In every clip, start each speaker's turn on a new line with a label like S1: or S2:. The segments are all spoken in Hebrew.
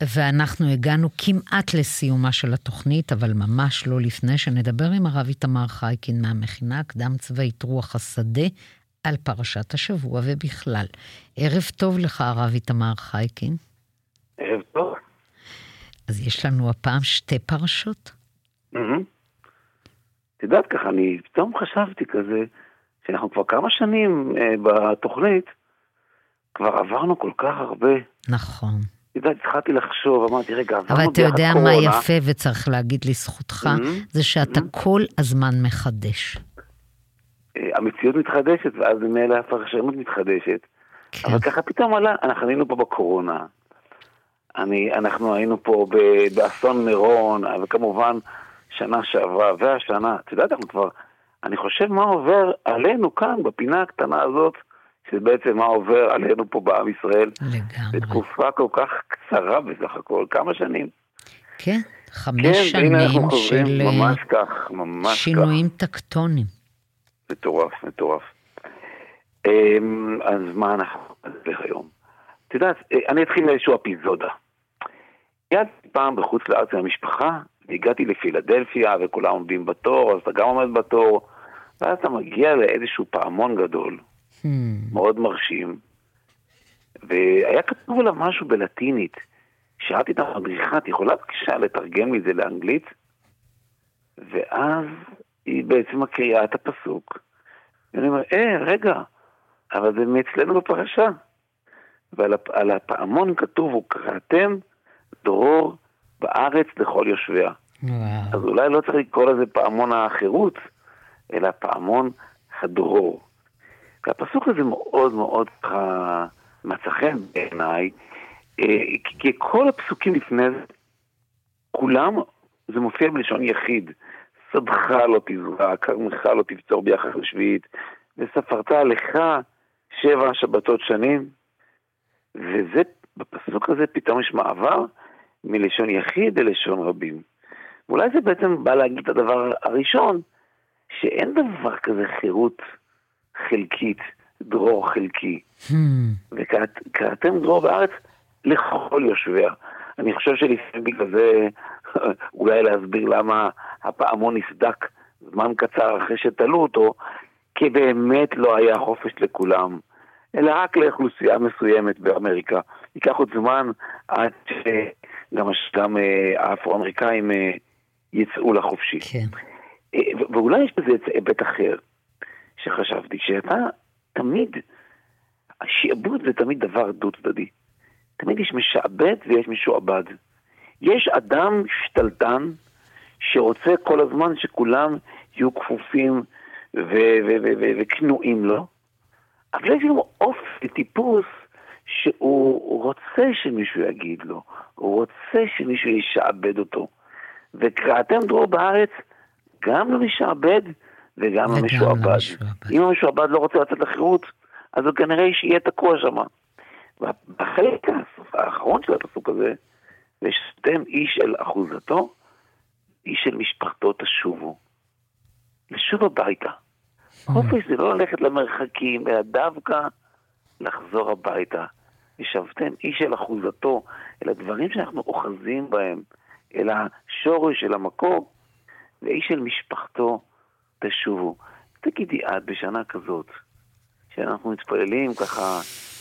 S1: ואנחנו הגענו כמעט לסיומה של התוכנית, אבל ממש לא לפני שנדבר עם הרב איתמר חייקין מהמכינה הקדם צבאית רוח השדה, על פרשת השבוע ובכלל. ערב טוב לך, הרב איתמר חייקין.
S2: ערב טוב.
S1: אז יש לנו הפעם שתי פרשות?
S2: תדעת ככה, אני פתאום חשבתי כזה, שאנחנו כבר כמה שנים בתוכנית, כבר עברנו כל כך הרבה.
S1: נכון.
S2: תדעת, התחלתי לחשוב, אמרתי, רגע, עברנו
S1: אבל אתה יודע
S2: קורונה.
S1: מה יפה וצריך להגיד לזכותך, זה שאתה כל הזמן מחדש.
S2: המציאות מתחדשת, ואז ממילא הפרשנות מתחדשת.
S1: כן.
S2: אבל ככה פתאום עלה, אנחנו היינו פה בקורונה, אנחנו היינו פה באסון מירון, וכמובן שנה שעברה, והשנה, אתה יודע, אנחנו כבר, אני חושב מה עובר עלינו כאן, בפינה הקטנה הזאת, שבעצם מה עובר עלינו פה בעם ישראל.
S1: לגמרי.
S2: בתקופה כל כך קצרה בסך הכל, כמה שנים.
S1: כן, 5
S2: כן,
S1: שנים של
S2: ממש כך, ממש
S1: שינויים טקטונים.
S2: מטורף, מטורף. אז מה אנחנו נדבר היום? אתה יודעת, אני אתחיל מאיזשהו אפיזודה. הגעתי פעם בחוץ לארץ עם המשפחה, והגעתי לפילדלפיה, וכולם עומדים בתור, אז אתה גם עומד בתור, ואז אתה מגיע לאיזשהו פעמון גדול, מאוד מרשים, והיה כתוב עליו משהו בלטינית. שאלתי את המדריכה, את יכולה בבקשה לתרגם לי את זה לאנגלית? ואז היא בעצם מקריאה את הפסוק. ואני אומר, רגע, אבל זה מאצלנו בפרשה. ועל הפעמון כתוב, וקראתם דרור בארץ לכל יושביה. אז אולי לא צריך לקרוא לזה פעמון החירות, אלא פעמון הדרור. והפסוק הזה מאוד מאוד מצא חן בעיניי, כי כל הפסוקים לפני זה, כולם, זה מופיע בלשון יחיד. שדך לא תזרע, כרמך לא תבצור ביחד לשביעית, וספרת לך 7 שבתות שנים. וזה, בפסוק הזה פתאום יש מעבר מלשון יחיד ללשון רבים. ואולי זה בעצם בא להגיד את הדבר הראשון, שאין דבר כזה חירות חלקית, דרור חלקי. וקראתם דרור בארץ לכל יושביה. אני חושב שלפעמים בגלל זה, אולי להסביר למה הפעמון נסדק זמן קצר אחרי שתלו אותו, כי באמת לא היה חופש לכולם, אלא רק לאוכלוסייה מסוימת באמריקה. ייקח עוד זמן עד שגם האפרו-אמריקאים יצאו לחופשי.
S1: כן.
S2: ואולי יש בזה היבט אחר, שחשבתי, שאתה תמיד, השעבוד זה תמיד דבר דו צדדי. תמיד יש משעבד ויש משועבד. יש אדם שתלטן שרוצה כל הזמן שכולם יהיו כפופים וכנועים לו, אבל יש לו אופי טיפוס שהוא רוצה שמישהו יגיד לו, הוא רוצה שמישהו ישעבד אותו. וקראתם דרור בארץ גם למשעבד וגם למשועבד. אם המשועבד לא רוצה לצאת לחירות, אז הוא כנראה יהיה תקוע שם. ובחלק האחרון של הפסוק הזה, ושתם איש אל אחוזתו, איש של משפחתו תשובו. לשוב הביתה. חופש זה לא ללכת למרחקים, אלא דווקא לחזור הביתה. ושבתם איש אל אחוזתו, אל הדברים שאנחנו אוחזים בהם, אל השורש של המקום, ואיש של משפחתו תשובו. תגידי עד בשנה כזאת, שאנחנו מתפללים ככה,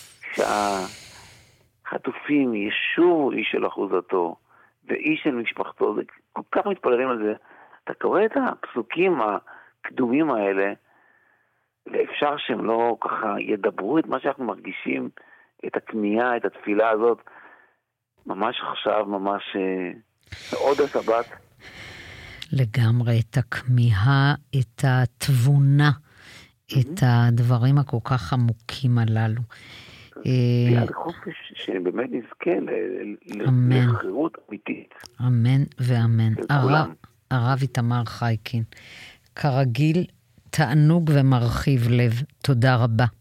S2: שהחטופים ישובו איש של אחוזתו, ואיש של משפחתו, זה כל כך מתפללים על זה. אתה קורא את הפסוקים הקדומים האלה, ואפשר שהם לא ככה ידברו את מה שאנחנו מרגישים, את הכמיהה, את התפילה הזאת, ממש עכשיו, ממש עוד השבת.
S1: לגמרי, את הכמיהה, את התבונה, את הדברים הכל כך עמוקים הללו.
S2: יד חופש שבאמת נזכה לחירות אמיתית.
S1: אמן ואמן. הרב איתמר חייקין, כרגיל, תענוג ומרחיב לב. תודה רבה.